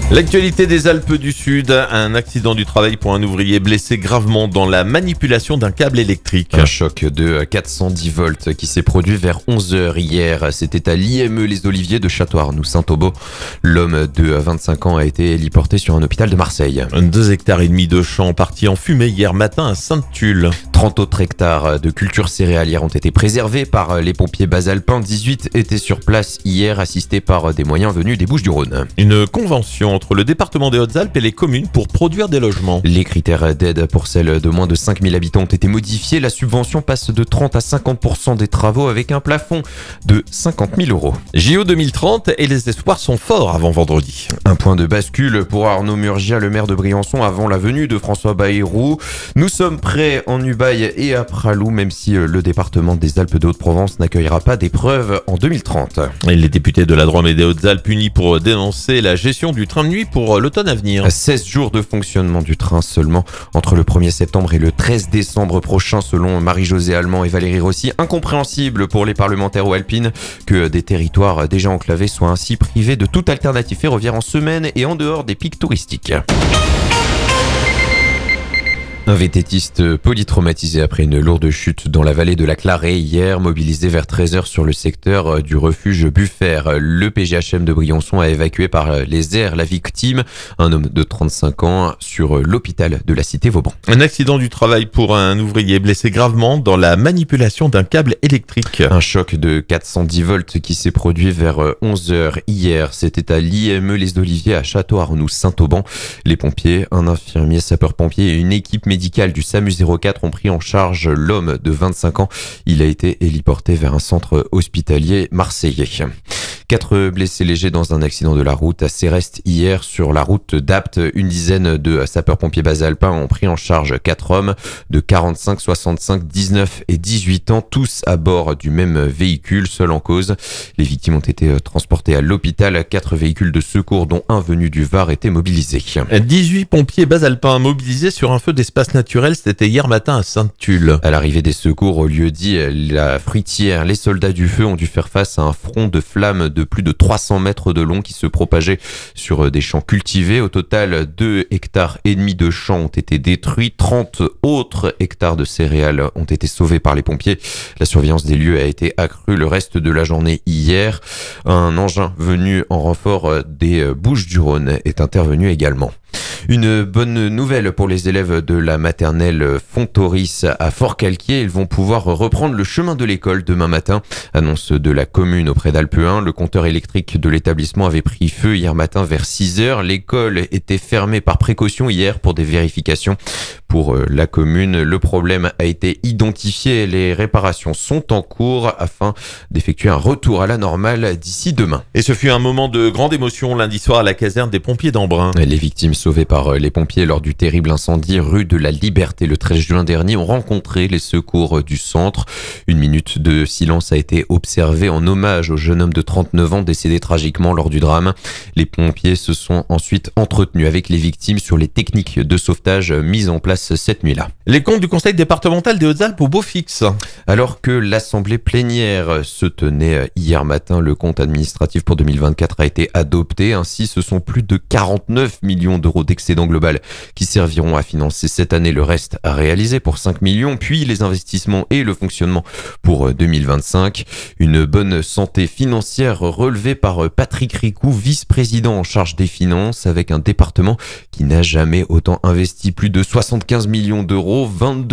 L'actualité des Alpes du Sud, un accident du travail pour un ouvrier blessé gravement dans la manipulation d'un câble électrique. Un choc de 410 volts qui s'est produit vers 11h hier. C'était à l'IME Les Oliviers de Château-Arnoux-Saint-Aubeau. L'homme de 25 ans a été héliporté sur un hôpital de Marseille. 2,5 hectares de champs partis en fumée hier matin à Sainte-Tulle. 30 autres hectares de cultures céréalières ont été préservés par les pompiers basalpins. 18 étaient sur place hier, assistés par des moyens venus des Bouches-du-Rhône. Une convention entre le département des Hautes-Alpes et les communes pour produire des logements. Les critères d'aide pour celles de moins de 5000 habitants ont été modifiés. La subvention passe de 30 à 50% des travaux avec un plafond de 50 000 euros. JO 2030 et les espoirs sont forts avant vendredi. Un point de bascule pour Arnaud Murgia, le maire de Briançon, avant la venue de François Bayrou. Nous sommes prêts en Ubaye et à Pralou, même si le département des Alpes de Haute-Provence n'accueillera pas d'épreuve en 2030. Et les députés de la Drôme et des Hautes-Alpes unis pour dénoncer la gestion du train de nuit pour l'automne à venir. 16 jours de fonctionnement du train seulement entre le 1er septembre et le 13 décembre prochain, selon Marie-Josée Allemand et Valérie Rossi. Incompréhensible pour les parlementaires ou alpines que des territoires déjà enclavés soient ainsi privés de toute alternative ferroviaire en semaine et en dehors des pics touristiques. Un vététiste polytraumatisé après une lourde chute dans la vallée de la Clarée hier, mobilisé vers 13h sur le secteur du refuge Buffer. Le PGHM de Briançon a évacué par les airs la victime, un homme de 35 ans, sur l'hôpital de la cité Vauban. Un accident du travail pour un ouvrier blessé gravement dans la manipulation d'un câble électrique. Un choc de 410 volts qui s'est produit vers 11h hier. C'était à l'IME Les Oliviers à Château-Arnoux-Saint-Auban. Les pompiers, un infirmier sapeur-pompier et une équipe médicale du SAMU 04 ont pris en charge l'homme de 25 ans. Il a été héliporté vers un centre hospitalier marseillais. 4 blessés légers dans un accident de la route à Céreste hier sur la route d'Apt. Une dizaine de sapeurs-pompiers basalpins ont pris en charge 4 hommes de 45, 65, 19 et 18 ans, tous à bord du même véhicule, seul en cause. Les victimes ont été transportées à l'hôpital. 4 véhicules de secours, dont un venu du Var, étaient mobilisés. 18 pompiers basalpins mobilisés sur un feu d'espace naturel, c'était hier matin à Sainte-Tulle. À l'arrivée des secours au lieu dit La Fruitière, les soldats du feu ont dû faire face à un front de flammes de plus de 300 mètres de long qui se propageait sur des champs cultivés. Au total, 2,5 hectares de champs ont été détruits. 30 autres hectares de céréales ont été sauvés par les pompiers. La surveillance des lieux a été accrue le reste de la journée hier. Un engin venu en renfort des Bouches-du-Rhône est intervenu également. Une bonne nouvelle pour les élèves de la maternelle Fontoris à Fort-Calquier. Ils vont pouvoir reprendre le chemin de l'école demain matin. Annonce de la commune auprès d'Alpe 1. Le compteur électrique de l'établissement avait pris feu hier matin vers 6h. L'école était fermée par précaution hier pour des vérifications. Pour la commune, le problème a été identifié. Les réparations sont en cours afin d'effectuer un retour à la normale d'ici demain. Et ce fut un moment de grande émotion lundi soir à la caserne des pompiers d'Embrun. Les victimes sauvées par les pompiers lors du terrible incendie rue de la Liberté le 13 juin dernier ont rencontré les secours du centre. Une minute de silence a été observée en hommage au jeune homme de 39 ans décédé tragiquement lors du drame. Les pompiers se sont ensuite entretenus avec les victimes sur les techniques de sauvetage mises en place cette nuit-là. Les comptes du conseil départemental des Hautes-Alpes au beau fixe. Alors que l'assemblée plénière se tenait hier matin, le compte administratif pour 2024 a été adopté. Ainsi, ce sont plus de 49 millions d'euros d'excédent global qui serviront à financer cette année le reste à réaliser pour 5 millions, puis les investissements et le fonctionnement pour 2025. Une bonne santé financière relevée par Patrick Ricou, vice-président en charge des finances, avec un département qui n'a jamais autant investi, plus de 75 millions d'euros,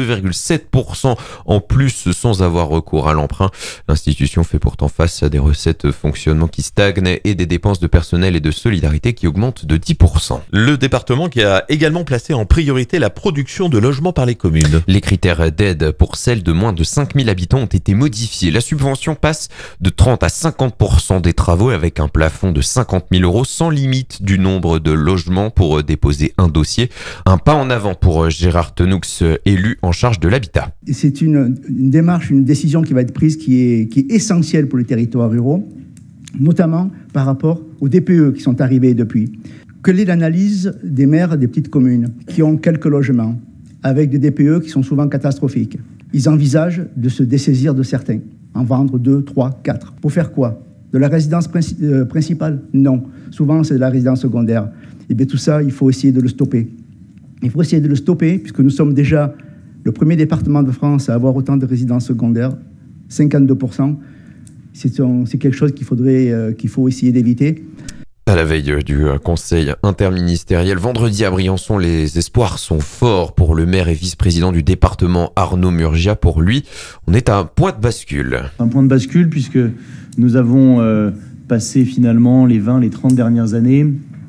22,7% en plus sans avoir recours à l'emprunt. L'institution fait pourtant face à des recettes de fonctionnement qui stagnent et des dépenses de personnel et de solidarité qui augmentent de 10%. Le département qui a également placé en priorité la production de logements par les communes. Les critères d'aide pour celles de moins de 5000 habitants ont été modifiés. La subvention passe de 30 à 50% des travaux avec un plafond de 50 000 euros sans limite du nombre de logements pour déposer un dossier. Un pas en avant pour Gérard Tenoux, élu en charge de l'habitat. C'est une démarche, une décision qui va être prise qui est essentielle pour les territoires ruraux, notamment par rapport aux DPE qui sont arrivés depuis. Quelle est l'analyse des maires des petites communes qui ont quelques logements, avec des DPE qui sont souvent catastrophiques? Ils envisagent de se dessaisir de certains, en vendre 2, 3, 4. Pour faire quoi? De la résidence principale? Non. Souvent, c'est de la résidence secondaire. Et bien tout ça, il faut essayer de le stopper. Il faut essayer de le stopper, puisque nous sommes déjà le premier département de France à avoir autant de résidences secondaires, 52%. C'est quelque chose qu'il faut essayer d'éviter. À la veille du conseil interministériel, vendredi à Briançon, les espoirs sont forts pour le maire et vice-président du département Arnaud Murgia. Pour lui, on est à un point de bascule. Un point de bascule puisque nous avons passé finalement les 20, les 30 dernières années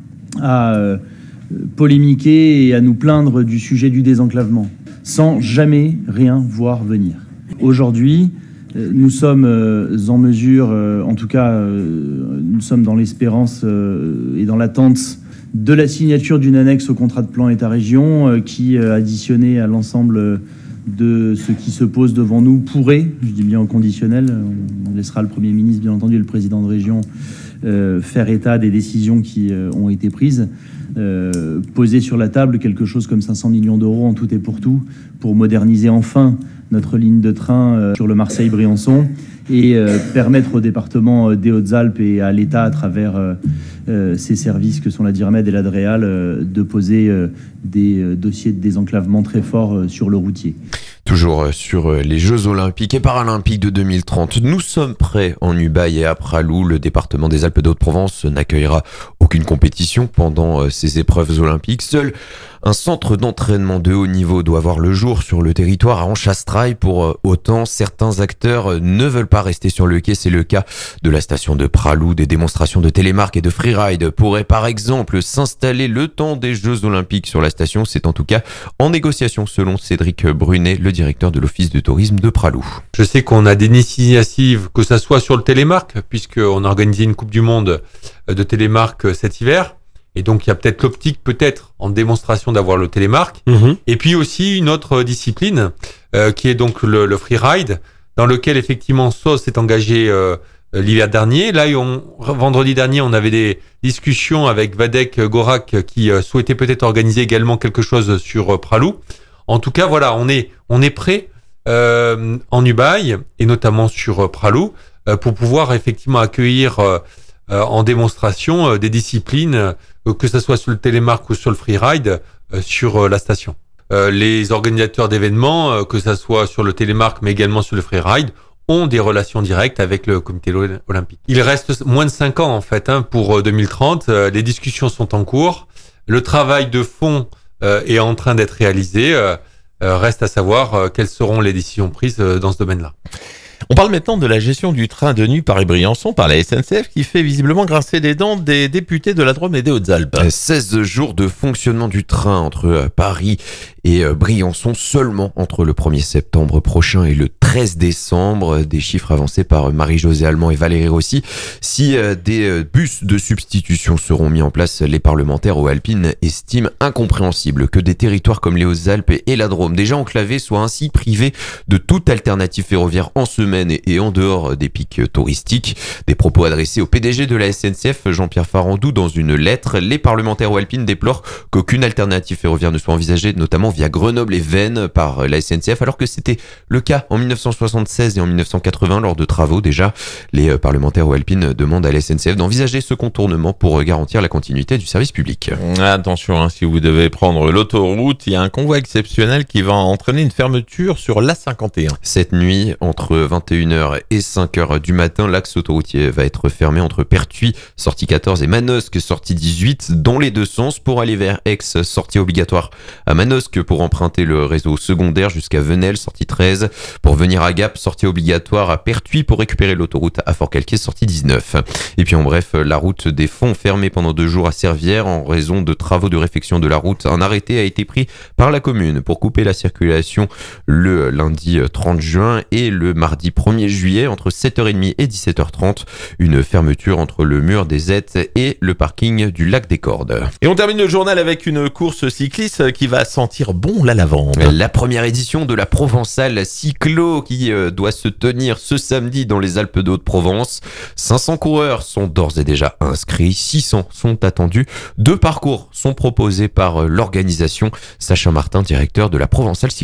à polémiquer et à nous plaindre du sujet du désenclavement, sans jamais rien voir venir. Aujourd'hui, nous sommes en mesure, en tout cas, nous sommes dans l'espérance et dans l'attente de la signature d'une annexe au contrat de plan État-région qui, additionné à l'ensemble de ce qui se pose devant nous, pourrait, je dis bien au conditionnel, on laissera le Premier ministre, bien entendu, et le président de région faire état des décisions qui ont été prises, poser sur la table quelque chose comme 500 millions d'euros en tout et pour moderniser enfin notre ligne de train sur le Marseille-Briançon et permettre au département des Hautes-Alpes et à l'État, à travers ses services que sont la DIRMED et la DREAL, de poser des dossiers de désenclavement très forts sur le routier. Toujours sur les Jeux Olympiques et Paralympiques de 2030. Nous sommes prêts en Ubaye et à Pralou. Le département des Alpes de Haute-Provence n'accueillera aucune compétition pendant ces épreuves olympiques. Seul un centre d'entraînement de haut niveau doit voir le jour sur le territoire à Anchastraille. Pour autant, certains acteurs ne veulent pas rester sur le quai. C'est le cas de la station de Pralou. Des démonstrations de télémarque et de freeride pourraient par exemple s'installer le temps des Jeux Olympiques sur la station. C'est en tout cas en négociation selon Cédric Brunet, le directeur de l'Office de tourisme de Pralou. Je sais qu'on a des initiatives, que ça soit sur le télémarque, puisqu'on a organisé une Coupe du Monde de télémarque cet hiver. Et donc, il y a peut-être l'optique, en démonstration d'avoir le télémarque. Et puis aussi une autre discipline, qui est donc le freeride, dans lequel effectivement SOS s'est engagé l'hiver dernier. Là, vendredi dernier, on avait des discussions avec Vadek Gorak qui souhaitait peut-être organiser également quelque chose sur Pralou. En tout cas, voilà, on est prêt en Ubaye et notamment sur Pralou pour pouvoir effectivement accueillir en démonstration des disciplines, que ce soit sur le télémarque ou sur le freeride, sur la station. Les organisateurs d'événements, que ce soit sur le télémarque mais également sur le freeride, ont des relations directes avec le comité olympique. Il reste moins de 5 ans en fait pour 2030. Les discussions sont en cours. Le travail de fond est en train d'être réalisé. Reste à savoir quelles seront les décisions prises dans ce domaine-là. On parle maintenant de la gestion du train de nuit Paris-Briançon par la SNCF qui fait visiblement grincer des dents des députés de la Drôme et des Hautes-Alpes. 16 jours de fonctionnement du train entre Paris et Briançon seulement entre le 1er septembre prochain et le 13 décembre. Des chiffres avancés par Marie-Josée Allemand et Valérie Rossi. Si des bus de substitution seront mis en place, les parlementaires aux Alpines estiment incompréhensible que des territoires comme les Hautes-Alpes et la Drôme, déjà enclavés, soient ainsi privés de toute alternative ferroviaire en semaine et en dehors des pics touristiques. Des propos adressés au PDG de la SNCF, Jean-Pierre Farandou, dans une lettre. Les parlementaires aux Alpines déplorent qu'aucune alternative ferroviaire ne soit envisagée, notamment via Grenoble et Veynes par la SNCF, alors que c'était le cas en 1976 et en 1980 lors de travaux. Déjà, les parlementaires aux Alpines demandent à la SNCF d'envisager ce contournement pour garantir la continuité du service public. Attention, si vous devez prendre l'autoroute, il y a un convoi exceptionnel qui va entraîner une fermeture sur l'A51. Cette nuit, entre 21h et 5h du matin, l'axe autoroutier va être fermé entre Pertuis, sortie 14, et Manosque, sortie 18, dans les deux sens pour aller vers Aix, sortie obligatoire à Manosque pour emprunter le réseau secondaire jusqu'à Venelle, sortie 13, pour venir à Gap, sortie obligatoire à Pertuis pour récupérer l'autoroute à Fort-Calquier, sortie 19. Et puis en bref, la route des Fonds fermée pendant 2 jours à Servières en raison de travaux de réfection de la route. Un arrêté a été pris par la commune pour couper la circulation le lundi 30 juin et le mardi 1er juillet entre 7h30 et 17h30. Une fermeture entre le mur des Aittes et le parking du lac des Cordes. Et on termine le journal avec une course cycliste qui va sentir bon la lavande. La première édition de la Provençale Cyclo qui doit se tenir ce samedi dans les Alpes de Haute-Provence. 500 coureurs sont d'ores et déjà inscrits, 600 sont attendus. 2 parcours sont proposés par l'organisation. Sacha Martin, directeur de la Provençale Cyclo.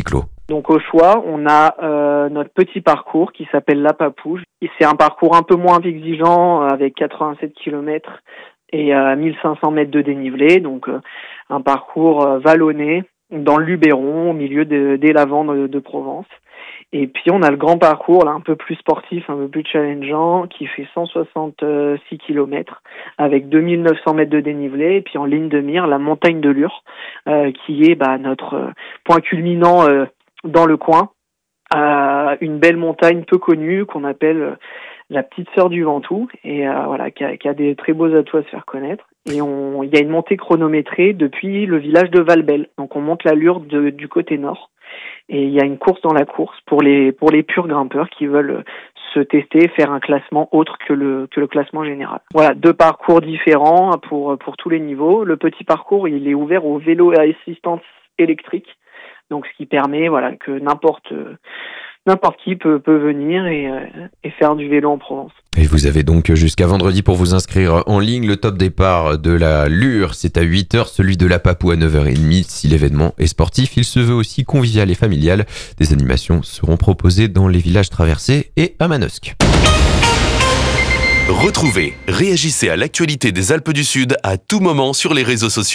Donc au choix, on a notre petit parcours qui s'appelle la Papouge. Et c'est un parcours un peu moins exigeant avec 87 km et 1500 mètres de dénivelé. Donc un parcours vallonné dans le Luberon, au milieu des lavandes de Provence. Et puis on a le grand parcours, là, un peu plus sportif, un peu plus challengeant, qui fait 166 km avec 2900 mètres de dénivelé. Et puis en ligne de mire, la montagne de Lure, qui est notre point culminant dans le coin. Une belle montagne peu connue qu'on appelle la petite sœur du Ventoux et qui a des très beaux atouts à se faire connaître. Et il y a une montée chronométrée depuis le village de Valbel. Donc on monte la Lure du côté nord. Et il y a une course dans la course pour les purs grimpeurs qui veulent se tester, faire un classement autre que le classement général. Voilà, 2 parcours différents pour tous les niveaux. Le petit parcours, il est ouvert au vélo à assistance électrique. Donc ce qui permet que n'importe qui peut venir et faire du vélo en Provence. Et vous avez donc jusqu'à vendredi pour vous inscrire en ligne. Le top départ de la Lure, c'est à 8h, celui de la Papou à 9h30. Si l'événement est sportif, il se veut aussi convivial et familial. Des animations seront proposées dans les villages traversés et à Manosque. Retrouvez, réagissez à l'actualité des Alpes du Sud à tout moment sur les réseaux sociaux.